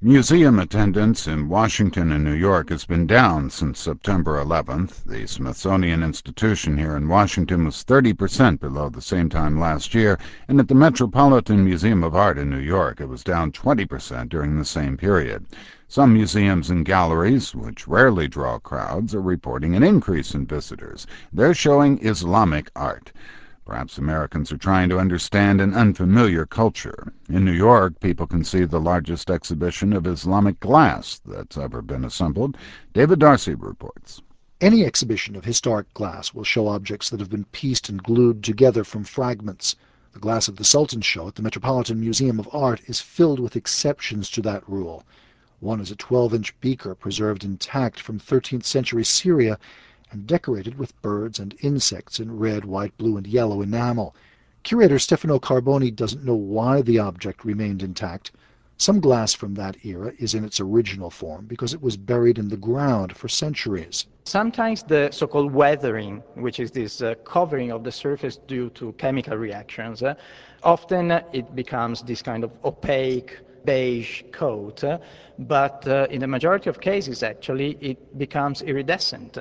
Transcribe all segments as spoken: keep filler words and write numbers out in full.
Museum attendance in Washington and New York has been down since September eleventh. The Smithsonian Institution here in Washington was thirty percent below the same time last year, and at the Metropolitan Museum of Art in New York it was down twenty percent during the same period. Some museums and galleries, which rarely draw crowds, are reporting an increase in visitors. They're showing Islamic art. Perhaps Americans are trying to understand an unfamiliar culture. In New York, people can see the largest exhibition of Islamic glass that's ever been assembled. David Darcy reports. Any exhibition of historic glass will show objects that have been pieced and glued together from fragments. The Glass of the Sultan show at the Metropolitan Museum of Art is filled with exceptions to that rule. One is a twelve-inch beaker preserved intact from thirteenth century Syria and decorated with birds and insects in red, white, blue, and yellow enamel. Curator Stefano Carboni doesn't know why the object remained intact. Some glass from that era is in its original form because it was buried in the ground for centuries. Sometimes the so-called weathering, which is this uh, covering of the surface due to chemical reactions, uh, often uh, it becomes this kind of opaque beige coat, uh, but uh, in the majority of cases actually it becomes iridescent.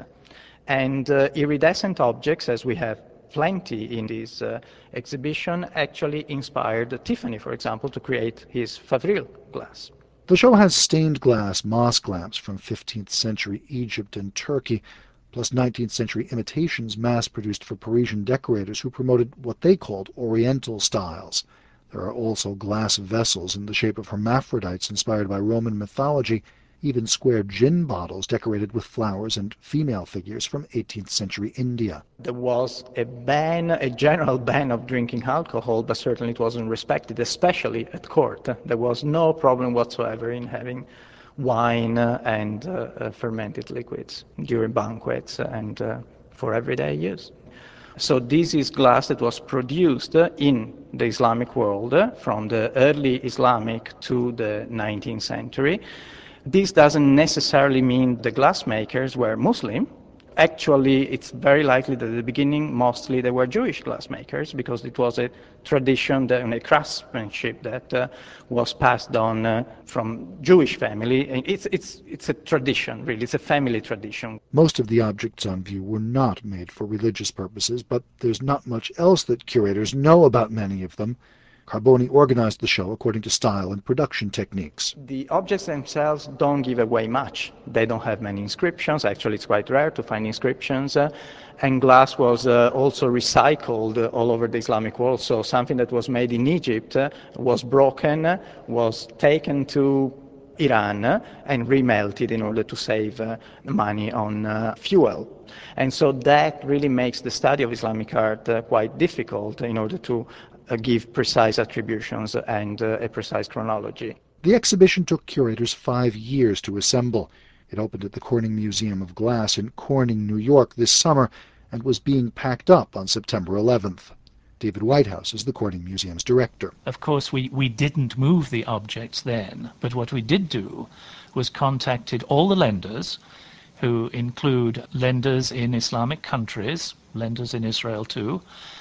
And uh, iridescent objects, as we have plenty in this uh, exhibition, actually inspired Tiffany, for example, to create his Favril glass. The show has stained glass mosque lamps from fifteenth century Egypt and Turkey, plus nineteenth century imitations mass-produced for Parisian decorators who promoted what they called Oriental styles. There are also glass vessels in the shape of hermaphrodites inspired by Roman mythology, even square gin bottles decorated with flowers and female figures from eighteenth century India. There was a ban, a general ban of drinking alcohol, but certainly it wasn't respected, especially at court. There was no problem whatsoever in having wine and uh, fermented liquids during banquets and uh, for everyday use. So this is glass that was produced in the Islamic world from the early Islamic to the nineteenth century. This doesn't necessarily mean the glassmakers were Muslim. Actually, it's very likely that at the beginning, mostly they were Jewish glassmakers because it was a tradition, that, a craftsmanship that uh, was passed on uh, from Jewish family. It's, it's, it's a tradition, really. It's a family tradition. Most of the objects on view were not made for religious purposes, but there's not much else that curators know about many of them. Carboni organized the show according to style and production techniques. The objects themselves don't give away much. They don't have many inscriptions. Actually, it's quite rare to find inscriptions. Uh, and glass was uh, also recycled uh, all over the Islamic world. So something that was made in Egypt uh, was broken, uh, was taken to Iran uh, and remelted in order to save uh, money on uh, fuel. And so that really makes the study of Islamic art uh, quite difficult in order to Uh, give precise attributions and uh, a precise chronology. The exhibition took curators five years to assemble. It opened at the Corning Museum of Glass in Corning, New York this summer and was being packed up on September eleventh. David Whitehouse is the Corning Museum's director. Of course, we, we didn't move the objects then, but what we did do was contacted all the lenders, who include lenders in Islamic countries, lenders in Israel too,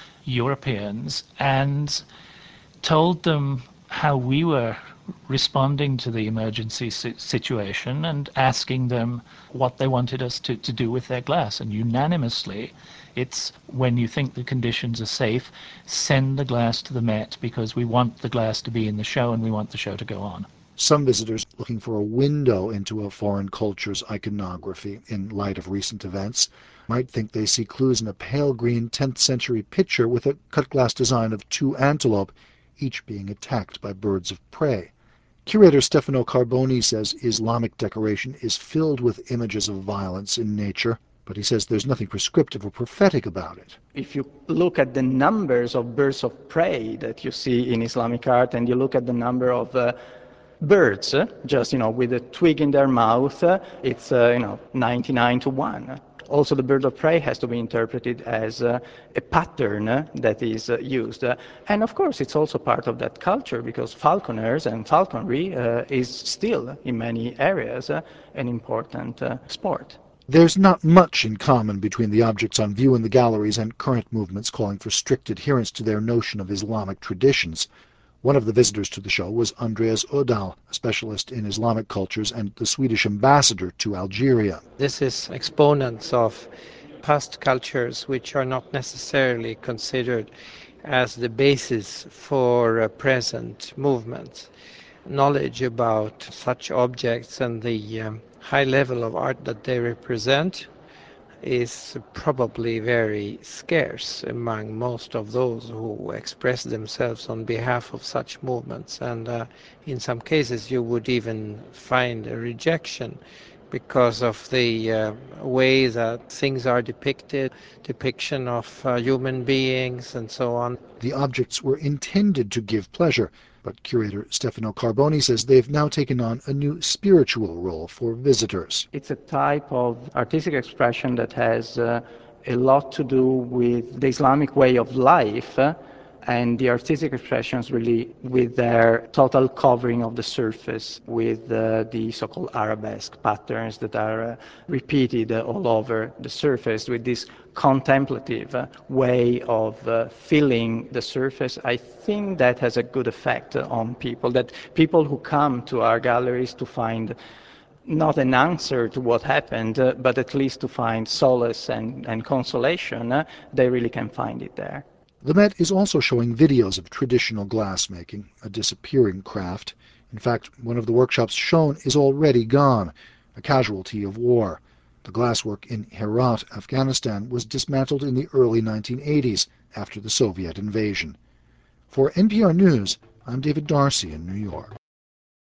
Europeans, and told them how we were responding to the emergency situation and asking them what they wanted us to, to do with their glass. And unanimously, it's when you think the conditions are safe, send the glass to the Met because we want the glass to be in the show and we want the show to go on. Some visitors looking for a window into a foreign culture's iconography in light of recent events might think they see clues in a pale green tenth century pitcher with a cut glass design of two antelope, each being attacked by birds of prey. Curator Stefano Carboni says Islamic decoration is filled with images of violence in nature, but he says there's nothing prescriptive or prophetic about it. If you look at the numbers of birds of prey that you see in Islamic art, and you look at the number of uh, birds, uh, just, you know, with a twig in their mouth, uh, it's, uh, you know, ninety-nine to one. Also, the bird of prey has to be interpreted as uh, a pattern uh, that is uh, used. Uh, and of course, it's also part of that culture because falconers and falconry uh, is still, in many areas, uh, an important uh, sport. There's not much in common between the objects on view in the galleries and current movements calling for strict adherence to their notion of Islamic traditions. One of the visitors to the show was Andreas Ödahl, a specialist in Islamic cultures and the Swedish ambassador to Algeria. This is exponents of past cultures which are not necessarily considered as the basis for uh, present movements. Knowledge about such objects and the um, high level of art that they represent is probably very scarce among most of those who express themselves on behalf of such movements, and uh, in some cases you would even find a rejection because of the uh, way that things are depicted, depiction of uh, human beings and so on. The objects were intended to give pleasure, but curator Stefano Carboni says they've now taken on a new spiritual role for visitors. It's a type of artistic expression that has uh, a lot to do with the Islamic way of life, uh, and the artistic expressions really with their total covering of the surface with uh, the so-called arabesque patterns that are uh, repeated uh, all over the surface with this contemplative uh, way of uh, filling the surface. I think that has a good effect uh, on people, that people who come to our galleries to find not an answer to what happened, uh, but at least to find solace and, and consolation, uh, they really can find it there. The Met is also showing videos of traditional glassmaking, a disappearing craft. In fact, one of the workshops shown is already gone, a casualty of war. The glasswork in Herat, Afghanistan, was dismantled in the early nineteen eighties after the Soviet invasion. For N P R News, I'm David Darcy in New York.